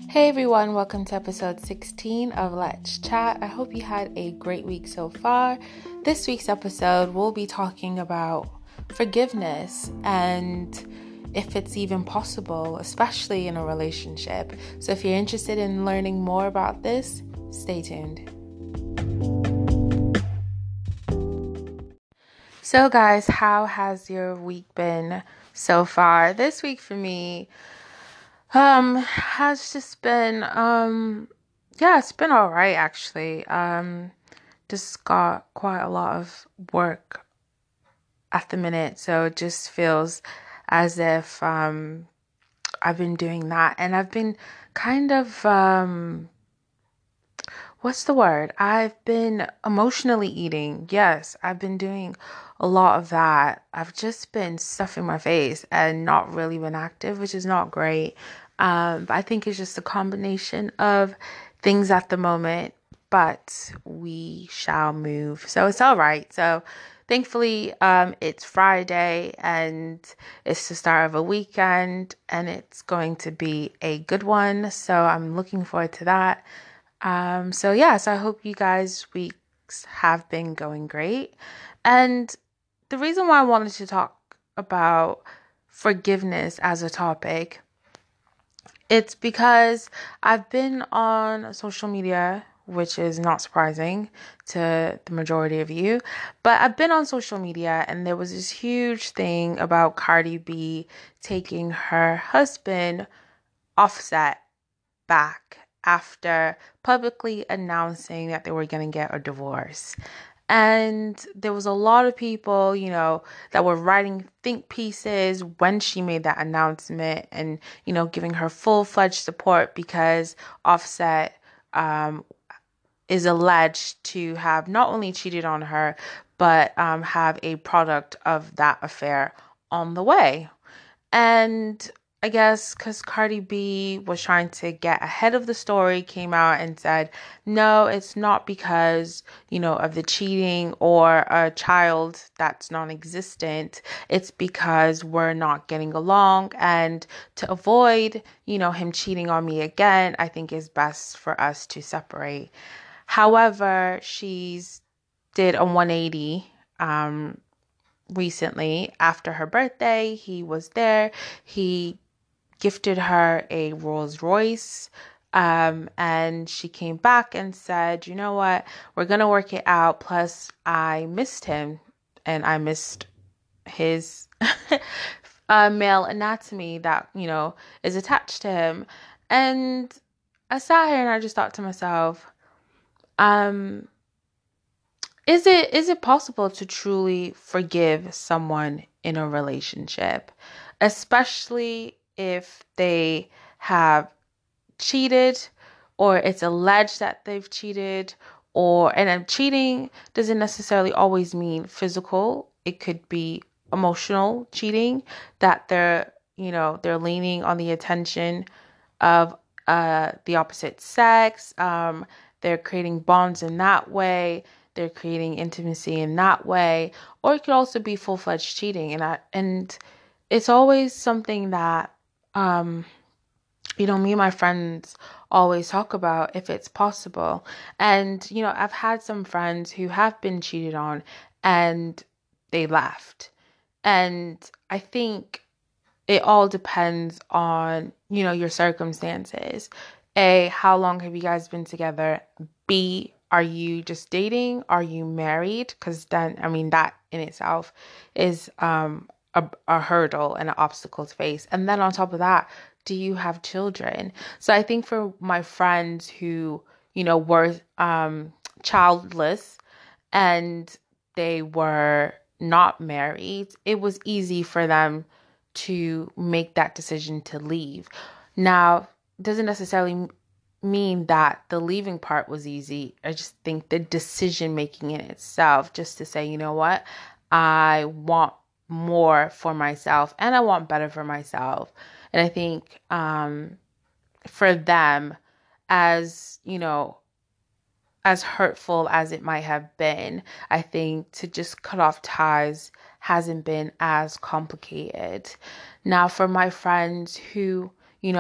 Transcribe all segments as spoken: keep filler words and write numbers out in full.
Hey everyone, welcome to episode sixteen of Let's Chat. I hope you had a great week so far. This week's episode, we'll be talking about forgiveness and if it's even possible, especially in a relationship. So if you're interested in learning more about this, stay tuned. So guys, how has your week been so far? This week for me Um, has just been, um, yeah, it's been all right, actually. Um, just got quite a lot of work at the minute, so it just feels as if, um, I've been doing that, and I've been kind of, um, what's the word? I've been emotionally eating. Yes, I've been doing a lot of that. I've just been stuffing my face and not really been active, which is not great. Um, but I think it's just a combination of things at the moment, but we shall move. So it's all right. So thankfully, um, it's Friday and it's the start of a weekend and it's going to be a good one. So I'm looking forward to that. Um, so yeah, so I hope you guys' weeks have been going great. And the reason why I wanted to talk about forgiveness as a topic, it's because I've been on social media, which is not surprising to the majority of you, but I've been on social media and there was this huge thing about Cardi B taking her husband Offset back after publicly announcing that they were going to get a divorce. And there was a lot of people, you know, that were writing think pieces when she made that announcement and, you know, giving her full-fledged support because Offset um, is alleged to have not only cheated on her, but um, have a product of that affair on the way. And I guess because Cardi B was trying to get ahead of the story, came out and said, no, it's not because, you know, of the cheating or a child that's non-existent. It's because we're not getting along. And to avoid, you know, him cheating on me again, I think is best for us to separate. However, she's did a one eighty, um, recently after her birthday. He was there. He gifted her a Rolls Royce. Um, and she came back and said, you know what, we're going to work it out. Plus, I missed him and I missed his uh, male anatomy that, you know, is attached to him. And I sat here and I just thought to myself, um, Is it is it possible to truly forgive someone in a relationship, especially if they have cheated or it's alleged that they've cheated or and then cheating doesn't necessarily always mean physical. It could be emotional cheating that they're, you know, they're leaning on the attention of uh the opposite sex. Um they're creating bonds in that way. They're creating intimacy in that way, or it could also be full-fledged cheating. And I, and it's always something that um you know, me and my friends always talk about if it's possible. And you know, I've had some friends who have been cheated on and they left. And I think it all depends on, you know, your circumstances. A, how long have you guys been together? B, are you just dating? Are you married? Because then, I mean, that in itself is um, a, a hurdle and an obstacle to face. And then on top of that, do you have children? So I think for my friends who, you know, were um, childless and they were not married, it was easy for them to make that decision to leave. Now, doesn't necessarily mean that the leaving part was easy. I just think the decision making in itself, just to say, you know what, I want more for myself and I want better for myself. And I think um, for them, as you know, as hurtful as it might have been, I think to just cut off ties hasn't been as complicated. Now, for my friends who, you know,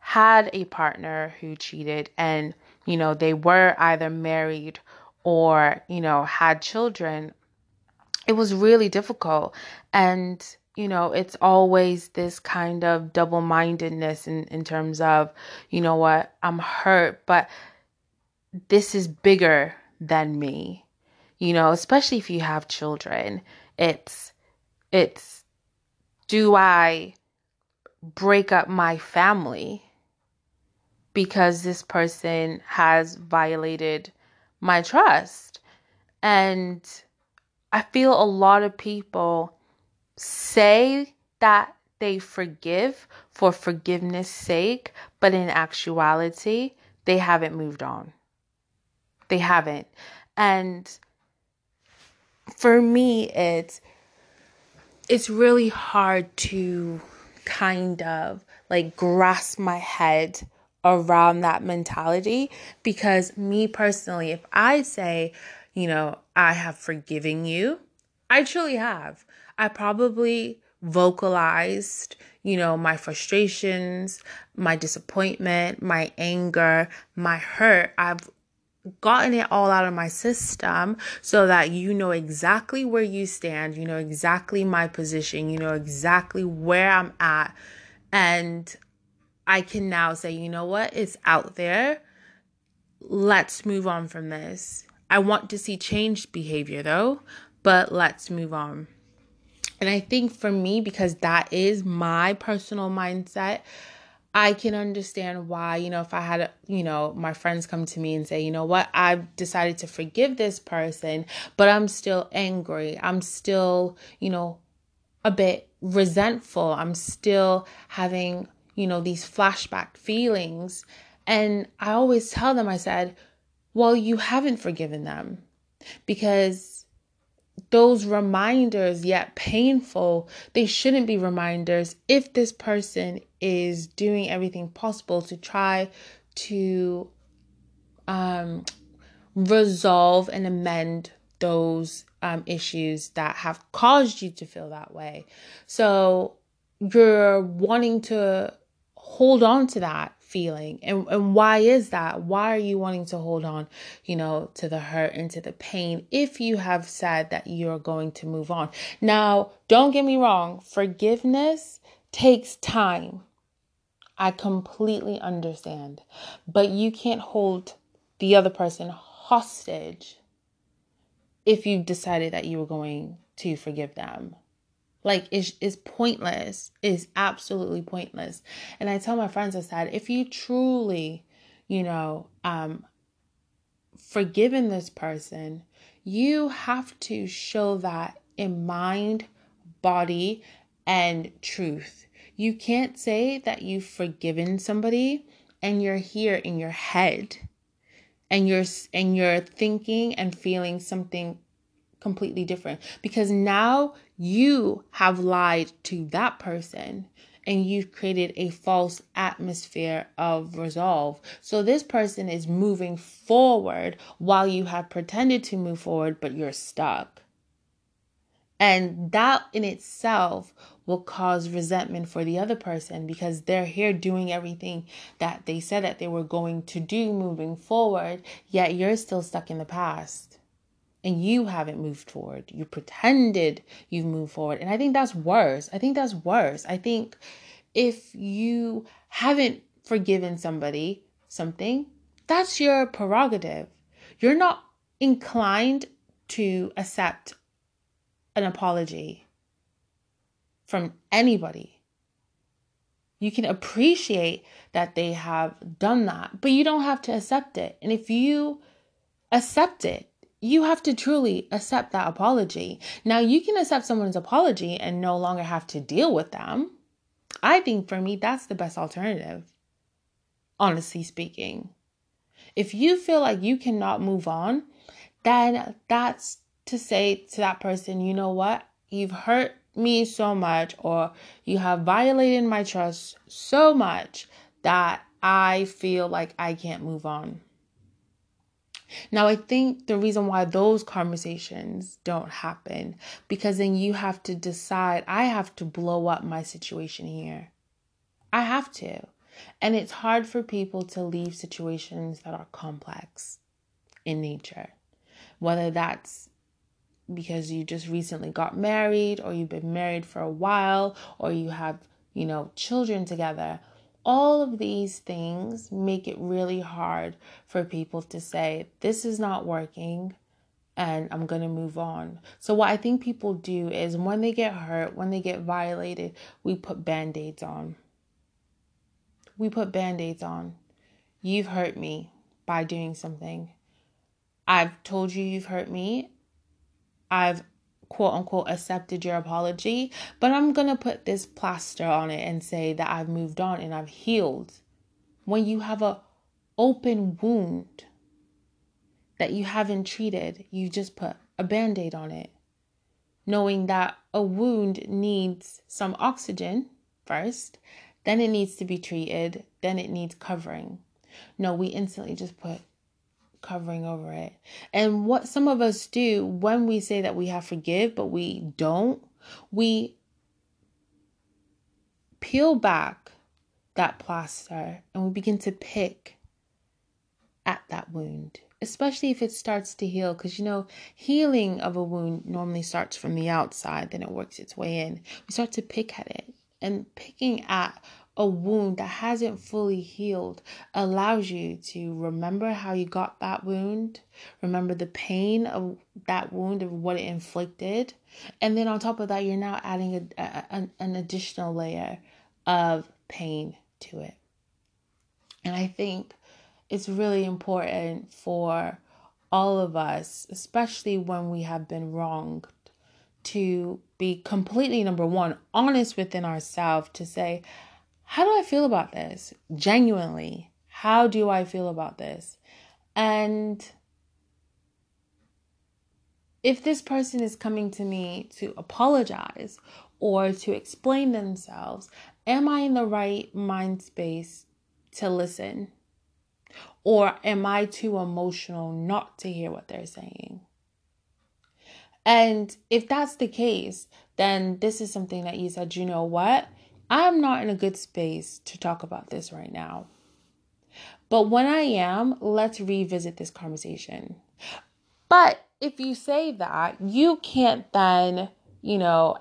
had a partner who cheated and, you know, they were either married or, you know, had children, it was really difficult. And, you know, it's always this kind of double-mindedness in, in terms of, you know what, I'm hurt, but this is bigger than me, you know, especially if you have children. It's, it's, do I break up my family because this person has violated my trust? And I feel a lot of people say that they forgive for forgiveness sake, but in actuality, they haven't moved on. They haven't. And for me, it's it's really hard to kind of like grasp my head around that mentality, because me personally, if I say, you know, I have forgiven you, I truly have. I probably vocalized, you know, my frustrations, my disappointment, my anger, my hurt. I've gotten it all out of my system so that you know exactly where you stand, you know exactly my position, you know exactly where I'm at. And I can now say, you know what, it's out there. Let's move on from this. I want to see changed behavior though, but let's move on. And I think for me, because that is my personal mindset, I can understand why, you know, if I had, you know, my friends come to me and say, you know what, I've decided to forgive this person, but I'm still angry. I'm still, you know, a bit resentful. I'm still having, you know, these flashback feelings. And I always tell them, I said, well, you haven't forgiven them, because those reminders, yet painful, they shouldn't be reminders if this person is doing everything possible to try to um, resolve and amend those um, issues that have caused you to feel that way. So you're wanting to hold on to that feeling. And, and why is that? Why are you wanting to hold on, you know, to the hurt and to the pain if you have said that you're going to move on? Now, don't get me wrong. Forgiveness takes time. I completely understand. But you can't hold the other person hostage if you decided that you were going to forgive them. Like, it's, it's pointless. It's absolutely pointless. And I tell my friends, I said, if you truly, you know, um, forgiven this person, you have to show that in mind, body, and truth. You can't say that you've forgiven somebody and you're here in your head and you're and you're thinking and feeling something completely different, because now you have lied to that person and you've created a false atmosphere of resolve. So this person is moving forward while you have pretended to move forward, but you're stuck. And that in itself will cause resentment for the other person, because they're here doing everything that they said that they were going to do moving forward, yet you're still stuck in the past. And you haven't moved forward. You pretended you've moved forward. And I think that's worse. I think that's worse. I think if you haven't forgiven somebody something, that's your prerogative. You're not inclined to accept an apology from anybody. You can appreciate that they have done that, but you don't have to accept it. And if you accept it, you have to truly accept that apology. Now, you can accept someone's apology and no longer have to deal with them. I think for me, that's the best alternative, honestly speaking. If you feel like you cannot move on, then that's to say to that person, you know what? You've hurt me so much, or you have violated my trust so much that I feel like I can't move on. Now, I think the reason why those conversations don't happen, because then you have to decide, I have to blow up my situation here. I have to. And it's hard for people to leave situations that are complex in nature, whether that's because you just recently got married, or you've been married for a while, or you have, you know, children together. All of these things make it really hard for people to say, this is not working and I'm going to move on. So what I think people do is when they get hurt, when they get violated, we put band-aids on. We put band-aids on. You've hurt me by doing something. I've told you you've hurt me. I've quote unquote accepted your apology, but I'm going to put this plaster on it and say that I've moved on and I've healed. When you have a open wound that you haven't treated, you just put a band-aid on it, knowing that a wound needs some oxygen first, then it needs to be treated, then it needs covering. No, we instantly just put covering over it. And what some of us do when we say that we have forgive, but we don't, we peel back that plaster and we begin to pick at that wound, especially if it starts to heal. Because, you know, healing of a wound normally starts from the outside, then it works its way in. We start to pick at it, and picking at a wound that hasn't fully healed allows you to remember how you got that wound, remember the pain of that wound, of what it inflicted. And then on top of that, you're now adding a, a, an additional layer of pain to it. And I think it's really important for all of us, especially when we have been wronged, to be completely, number one, honest within ourselves to say, how do I feel about this? Genuinely, how do I feel about this? And if this person is coming to me to apologize or to explain themselves, am I in the right mind space to listen? Or am I too emotional not to hear what they're saying? And if that's the case, then this is something that you said, you know what? I'm not in a good space to talk about this right now. But when I am, let's revisit this conversation. But if you say that, you can't then, you know,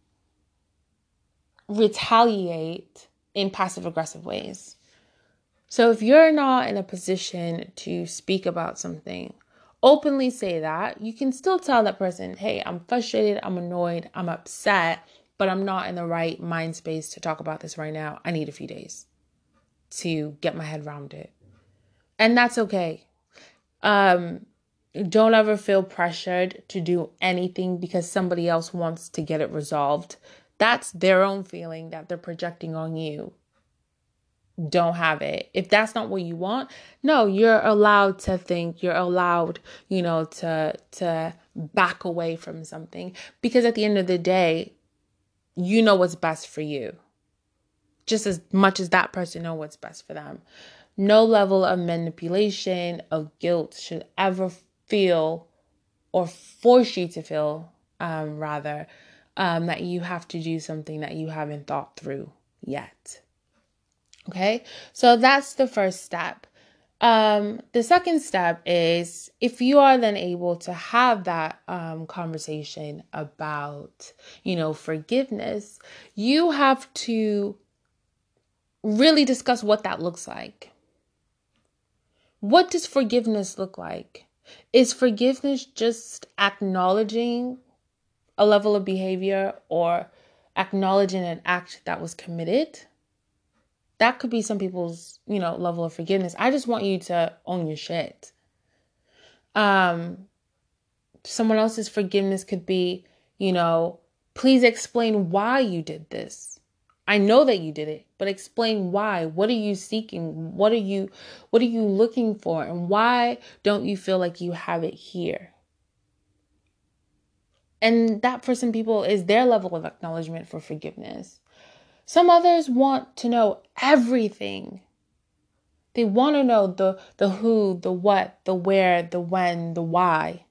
retaliate in passive aggressive ways. So if you're not in a position to speak about something, openly say that. You can still tell that person, hey, I'm frustrated, I'm annoyed, I'm upset, but I'm not in the right mind space to talk about this right now. I need a few days to get my head around it. And that's okay. Um, don't ever feel pressured to do anything because somebody else wants to get it resolved. That's their own feeling that they're projecting on you. Don't have it. If that's not what you want, no, you're allowed to think, you're allowed, you know, to, to back away from something, because at the end of the day, you know what's best for you, just as much as that person know what's best for them. No level of manipulation, of guilt should ever feel or force you to feel, um, rather, um, that you have to do something that you haven't thought through yet. Okay, so that's the first step. Um, the second step is, if you are then able to have that um, conversation about, you know, forgiveness, you have to really discuss what that looks like. What does forgiveness look like? Is forgiveness just acknowledging a level of behavior or acknowledging an act that was committed? That could be some people's, you know, level of forgiveness. I just want you to own your shit. Um, someone else's forgiveness could be, you know, please explain why you did this. I know that you did it, but explain why. What are you seeking? What are you, what are you looking for? And why don't you feel like you have it here? And that for some people is their level of acknowledgement for forgiveness. Some others want to know everything. They want to know the, the who, the what, the where, the when, the why.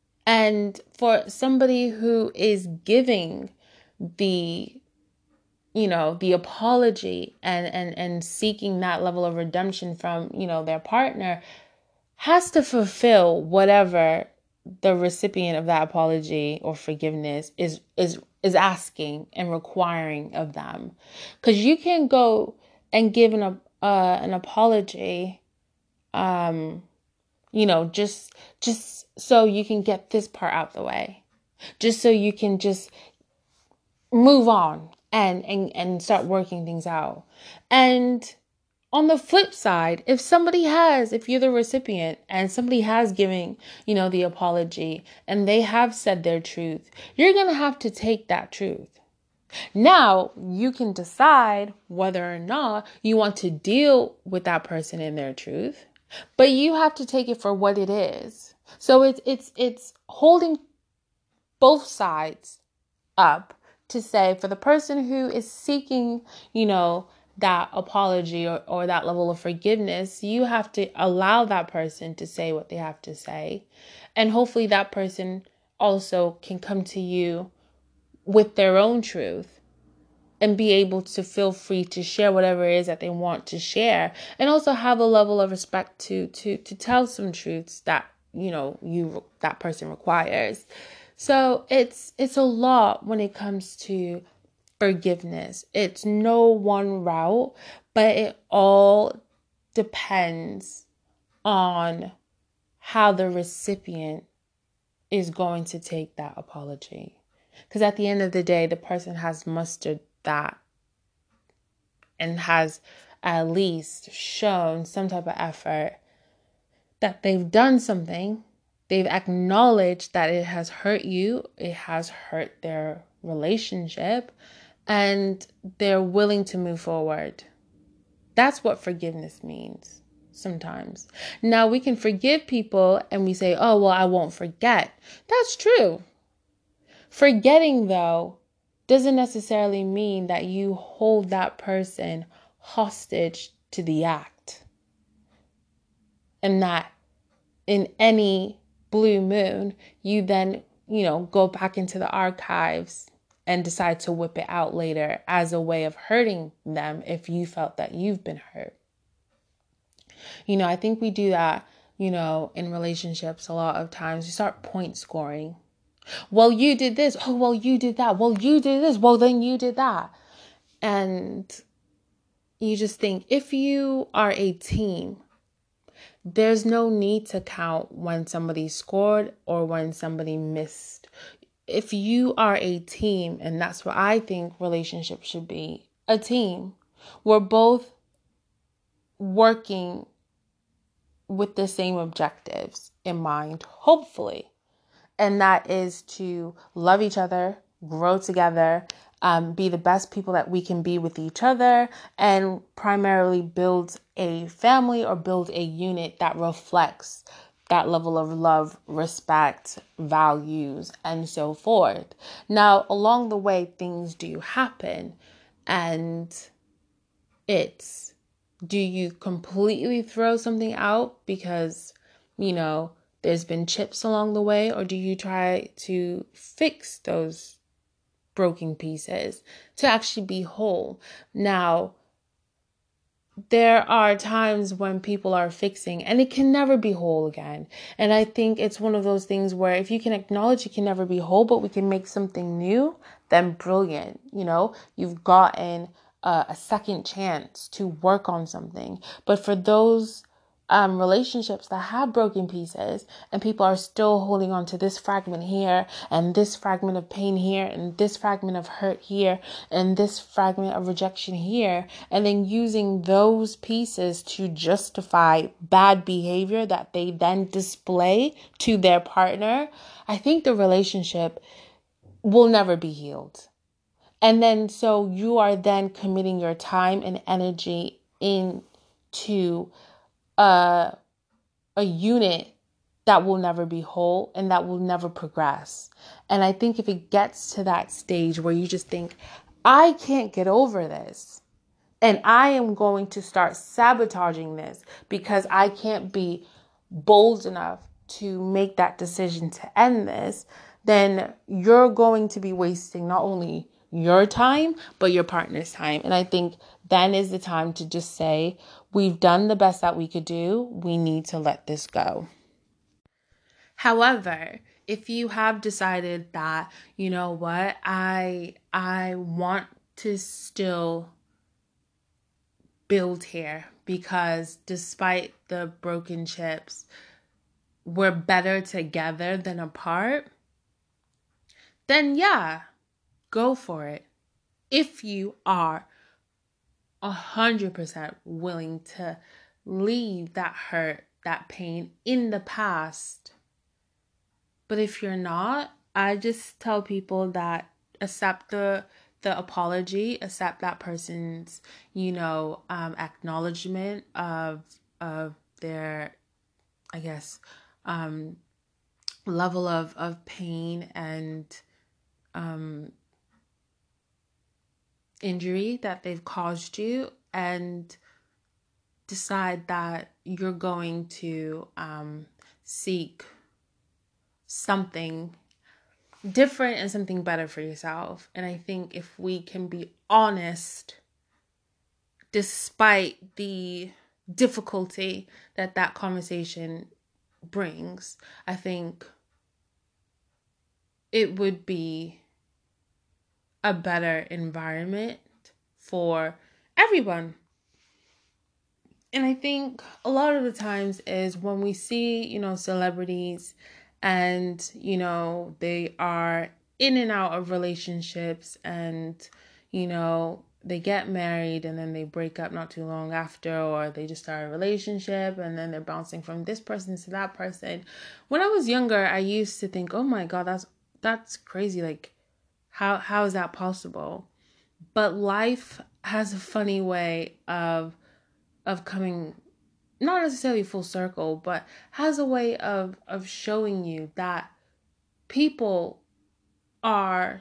And for somebody who is giving the, you know, the apology and, and, and seeking that level of redemption from, you know, their partner has to fulfill whatever the recipient of that apology or forgiveness is, is, is asking and requiring of them. Because you can go and give an, uh, an apology, um, you know, just, just so you can get this part out the way, just so you can just move on and, and, and start working things out. And on the flip side, if somebody has, if you're the recipient and somebody has given, you know, the apology and they have said their truth, you're going to have to take that truth. Now you can decide whether or not you want to deal with that person in their truth, but you have to take it for what it is. So it's, it's, it's holding both sides up to say, for the person who is seeking, you know, that apology or, or that level of forgiveness, you have to allow that person to say what they have to say. And hopefully that person also can come to you with their own truth and be able to feel free to share whatever it is that they want to share, and also have a level of respect to to to tell some truths that, you know, you that person requires. So it's it's a lot when it comes to forgiveness. It's no one route, but it all depends on how the recipient is going to take that apology. Because at the end of the day, the person has mustered that and has at least shown some type of effort that they've done something. They've acknowledged that it has hurt you, it has hurt their relationship, and they're willing to move forward. That's what forgiveness means sometimes. Now, we can forgive people and we say, oh, well, I won't forget. That's true. Forgetting, though, doesn't necessarily mean that you hold that person hostage to the act. And that in any blue moon, you then, you know, go back into the archives and decide to whip it out later as a way of hurting them if you felt that you've been hurt. You know, I think we do that, you know, in relationships a lot of times. We start point scoring. Well, you did this. Oh, well, you did that. Well, you did this. Well, then you did that. And you just think, if you are a team, there's no need to count when somebody scored or when somebody missed. If you are a team, and that's what I think relationships should be, a team, we're both working with the same objectives in mind, hopefully. And that is to love each other, grow together, um, be the best people that we can be with each other, and primarily build a family or build a unit that reflects that level of love, respect, values, and so forth. Now, along the way, things do happen, and it's, do you completely throw something out because, you know, there's been chips along the way, or do you try to fix those broken pieces to actually be whole? Now, there are times when people are fixing and it can never be whole again. And I think it's one of those things where if you can acknowledge it can never be whole, but we can make something new, then brilliant. You know, you've gotten a, a second chance to work on something. But for those um, relationships that have broken pieces and people are still holding on to this fragment here and this fragment of pain here and this fragment of hurt here and this fragment of rejection here, and then using those pieces to justify bad behavior that they then display to their partner, I think the relationship will never be healed. And then so you are then committing your time and energy into a, a unit that will never be whole and that will never progress. And I think if it gets to that stage where you just think, I can't get over this, and I am going to start sabotaging this because I can't be bold enough to make that decision to end this, then you're going to be wasting not only your time, but your partner's time. And I think then is the time to just say, we've done the best that we could do. We need to let this go. However, if you have decided that, you know what, I I want to still build here because despite the broken chips, we're better together than apart, then yeah, go for it. If you are a hundred percent willing to leave that hurt, that pain in the past. But if you're not, I just tell people that accept the the apology, accept that person's, you know, um, acknowledgement of of their, I guess, um, level of, of pain and um, injury that they've caused you, and decide that you're going to um, seek something different and something better for yourself. And I think if we can be honest, despite the difficulty that that conversation brings, I think it would be a better environment for everyone. And I think a lot of the times is when we see, you know, celebrities and, you know, they are in and out of relationships and, you know, they get married and then they break up not too long after, or they just start a relationship and then they're bouncing from this person to that person. When I was younger, I used to think, oh my God, that's that's crazy. Like, how how is that possible? But life has a funny way of of coming, not necessarily full circle, but has a way of of showing you that people are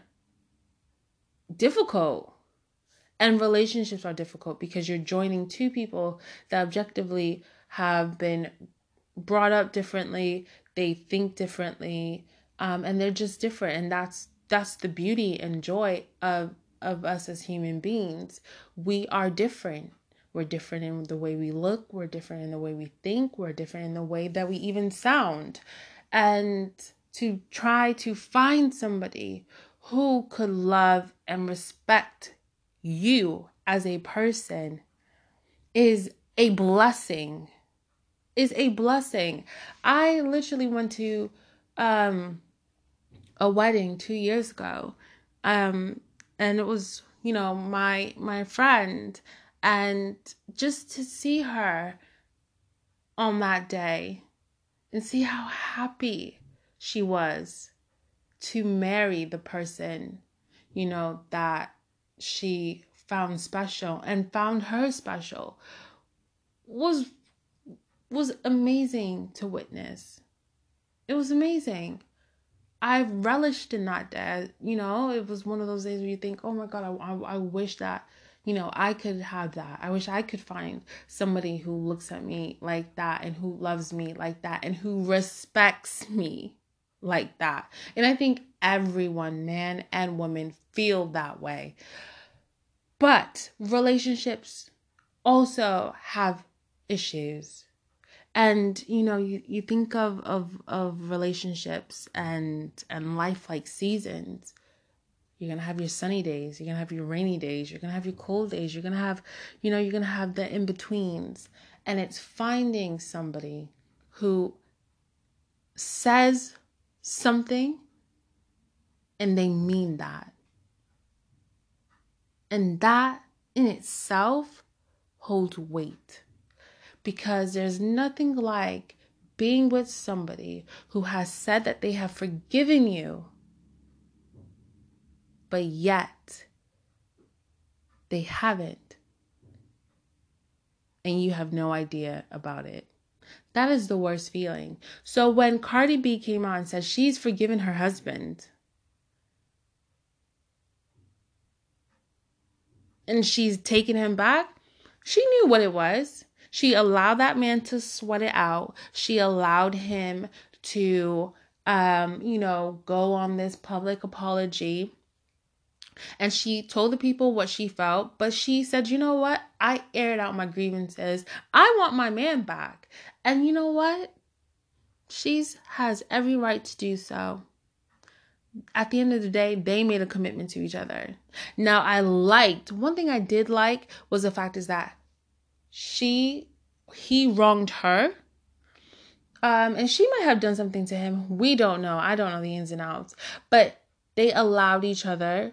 difficult and relationships are difficult because you're joining two people that objectively have been brought up differently, they think differently, um, and they're just different. And that's that's the beauty and joy of of us as human beings. We are different. We're different in the way we look. We're different in the way we think. We're different in the way that we even sound. And to try to find somebody who could love and respect you as a person is a blessing. Is a blessing. I literally went to um, a wedding two years ago, um, and it was, you know, my my friend, and just to see her on that day and see how happy she was to marry the person, you know, that she found special and found her special was was amazing to witness. It was amazing. I relished in that day. You know, it was one of those days where you think, oh my God, I, I, I wish that, you know, I could have that. I wish I could find somebody who looks at me like that and who loves me like that and who respects me like that. And I think everyone, man and woman, feel that way. But relationships also have issues. And, you know, you, you think of, of, of relationships and, and life like seasons. You're going to have your sunny days. You're going to have your rainy days. You're going to have your cold days. You're going to have, you know, you're going to have the in-betweens. And it's finding somebody who says something and they mean that. And that in itself holds weight. Because there's nothing like being with somebody who has said that they have forgiven you, but yet they haven't. And you have no idea about it. That is the worst feeling. So when Cardi B came out and said she's forgiven her husband, and she's taken him back, she knew what it was. She allowed that man to sweat it out. She allowed him to, um, you know, go on this public apology And she told the people what she felt, but she said, you know what? I aired out my grievances. I want my man back. And you know what? She's has every right to do so. At the end of the day, they made a commitment to each other. Now, I liked, one thing I did like was the fact is that she, he wronged her. Um, and she might have done something to him. We don't know. I don't know the ins and outs. But they allowed each other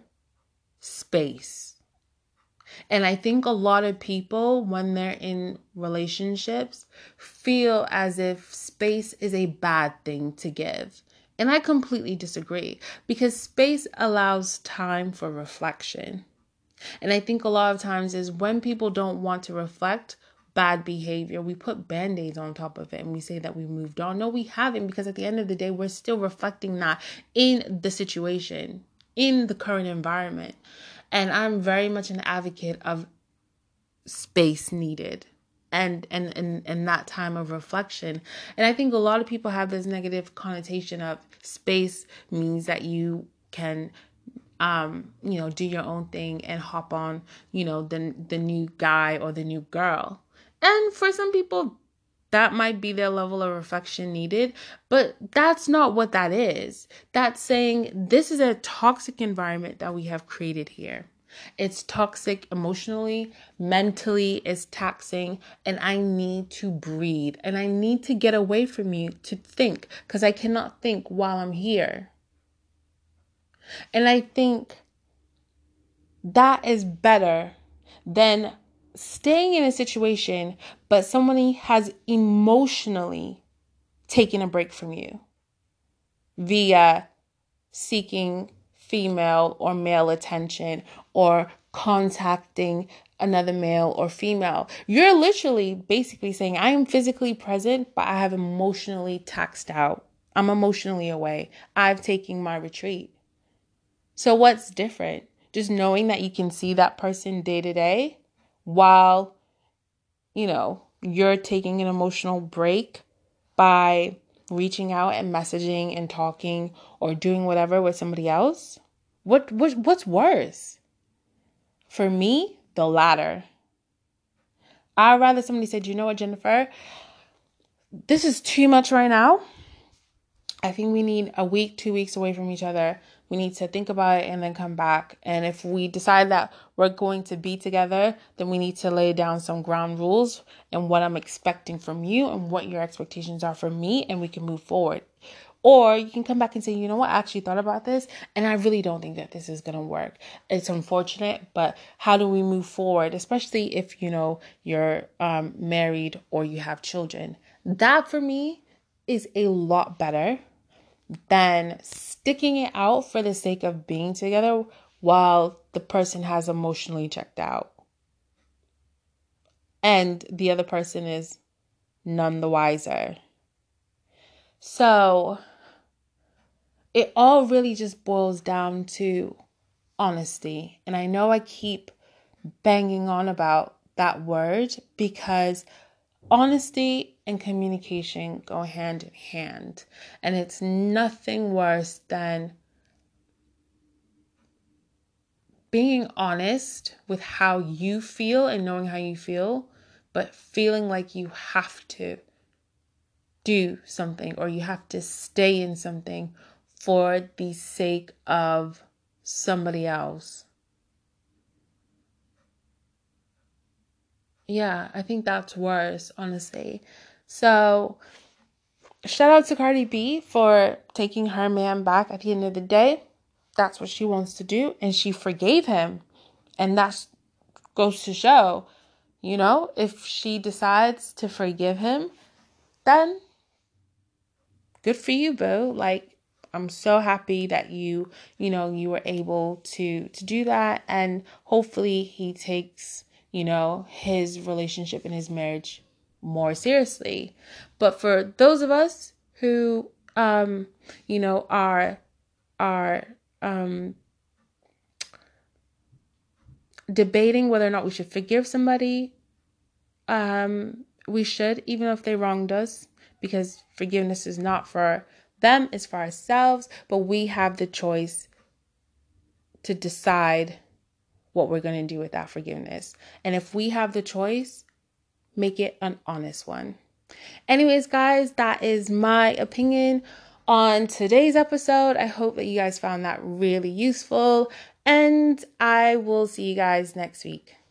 space. And I think a lot of people, when they're in relationships, feel as if space is a bad thing to give. And I completely disagree, because space allows time for reflection. And I think a lot of times is when people don't want to reflect bad behavior, we put band-aids on top of it and we say that we moved on. No, we haven't, because at the end of the day, we're still reflecting that in the situation, in the current environment. And I'm very much an advocate of space needed and and and, and that time of reflection. And I think a lot of people have this negative connotation of space means that you can um, you know, do your own thing and hop on, you know, the the new guy or the new girl. And for some people, that might be their level of reflection needed, but that's not what that is. That's saying this is a toxic environment that we have created here. It's toxic emotionally, mentally, it's taxing, and I need to breathe and I need to get away from you to think, because I cannot think while I'm here. And I think that is better than staying in a situation, but somebody has emotionally taken a break from you via seeking female or male attention or contacting another male or female. You're literally basically saying, I am physically present, but I have emotionally taxed out. I'm emotionally away. I've taken my retreat. So what's different? Just knowing that you can see that person day to day while, you know, you're taking an emotional break by reaching out and messaging and talking or doing whatever with somebody else. What, what what's worse? For me, the latter. I'd rather somebody said, you know what, Jennifer, this is too much right now. I think we need a week, two weeks away from each other. We need to think about it and then come back. And if we decide that we're going to be together, then we need to lay down some ground rules and what I'm expecting from you and what your expectations are from me, and we can move forward. Or you can come back and say, you know what, I actually thought about this and I really don't think that this is going to work. It's unfortunate, but how do we move forward? Especially if, you know, you're um, married or you have children. That for me is a lot better than sticking it out for the sake of being together while the person has emotionally checked out. And the other person is none the wiser. So it all really just boils down to honesty. And I know I keep banging on about that word because honesty and communication go hand in hand. And it's nothing worse than being honest with how you feel and knowing how you feel, but feeling like you have to do something or you have to stay in something for the sake of somebody else. Yeah, I think that's worse, honestly. So, shout out to Cardi B for taking her man back at the end of the day. That's what she wants to do, and she forgave him. And that goes to show, you know, if she decides to forgive him, then good for you, boo. Like, I'm so happy that you, you know, you were able to to do that, and hopefully he takes, you know, his relationship and his marriage more seriously. But for those of us who um, you know, are are um debating whether or not we should forgive somebody, um, we should, even if they wronged us, because forgiveness is not for them, it's for ourselves, but we have the choice to decide what we're going to do with that forgiveness. And if we have the choice, make it an honest one. Anyways, guys, that is my opinion on today's episode. I hope that you guys found that really useful, and I will see you guys next week.